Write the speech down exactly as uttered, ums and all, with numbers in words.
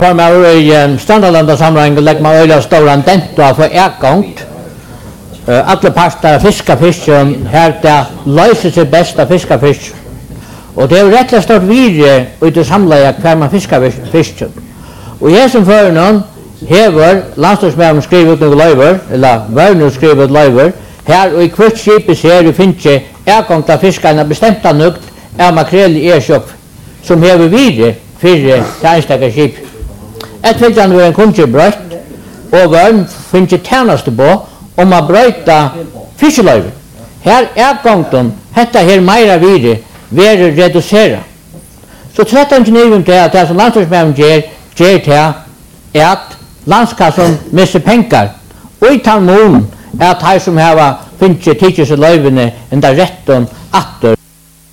På mig i Strandalanda samling lägger man öliga stora denta för ägångt. Alla pastar fiska fisken här där löser sig bästa fiska fisk. Och det är rätt stort virre ut att samla kvar man fiskar fisken. Och jag som för någon hever landslagsmännen skriver ut några löver eller värner skriver ut löver. Här och i kvart skipet ser du finns det ägångt av fiskarna bestämta nukt av makrell i erköp som hever virre för det enstaka skip. Ett filtrande var en kunskapsbrott och värn finns det tjänaste på om att bröta fiskelöv. Här är gången, detta här mera virre, vere reducera. Så tretton nivån till att det som landslagsmännen ger, ger till är att landskassan missar pengar. Och i tal mån är att här som här finns det tidsjus och löjvene än där rätten atter.